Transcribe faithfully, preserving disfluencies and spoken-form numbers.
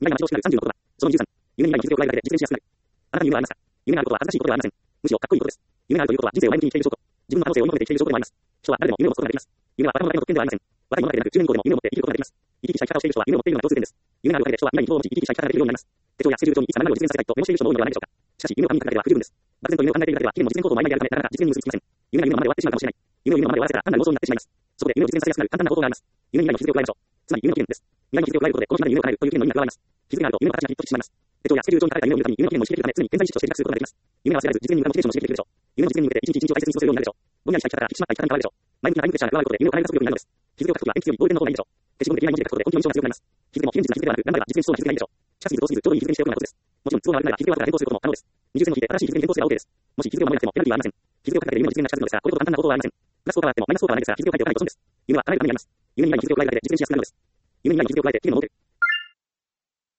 未来が待ち遠しくなるさんじゅうのことは、そのにじゅうさん、夢に未来の気づきを加えるだけで実現しやすくなる。あなたに夢はありますか？夢があることは恥ずかしいことではありません。むしろかっこいいことです。夢があるということは人生を前向きに生きている証拠。自分の可能性を追い求めて生きている証拠でもあります。人は誰でも夢を持つことができます。夢は若者だけの特権ではありません。若い者だけでなく、中年以降でも夢を持って生きることができます。生き生きした生き方をしている人は夢を持っているのが共通点です。夢があるおかげで人は未来に希望を持ち、生き生きした生き方ができるようになります。手帳やスケジュール帳にいつか何を実現させたいとメモしている人も多いのではないでしょうか。しかし、夢を紙に書くだけでは不十分です。漠然と夢を考えているだけでは、日々も実現行動を曖昧であるため、なかなか実現に結びつきません。夢が夢のままで終わってしまうかもしれない。夢を夢のままで終わらせたら単なる妄想になってしまいます。そこで夢を実現させやすくなる簡単な方法があります。夢に未来の日付を加えましょう。つまり夢の期限です。未来の日付を加えることで、この日までに夢を叶えるという期限の意味が加わります。日付があると夢の形がヒットしてしまいます。手帳やスケジュール帳に書かれた夢を見るために夢の期限を意識できるため、常に現在意識として自覚することができます。夢が忘れられず、実現に向かうモチベーションも刺激できるでしょう。夢の実現に向けて一日一日を大切に過ごせるようになるでしょう。ぼんやりした生き方から引き締まった生き方に変わるでしょう。前向きなタイムプレッシャーが加わることで夢を叶える速度になるのです。日付を書くときは鉛筆よりボールペンの方がいいでしょう。消しゴムで未来文字で書くことで根気の印象が強くなります。日付も不現実な日付ではなく、頑張れば実現しそうな日付がいいでしょう。近すぎず遠すぎずちょうどいい日付にしておくのがコツです。もちろん都合が悪くなれば日付を後から変更することも可能です。二十線を引いて新しい日付に変更すれば OK です。もし日付を守れなくてもペナルティはありません。日付を書くだけで夢の実現が近づくのですが、これほど簡単な方法はありません。プラス効果はあってもマイナス効果はないですが、日付を書いておかないと損です。夢は叶えるためにあります。夢に未来の日付を加えるだけで実現しやすくなるのです。夢に未来の日付を加えて期限を設ける。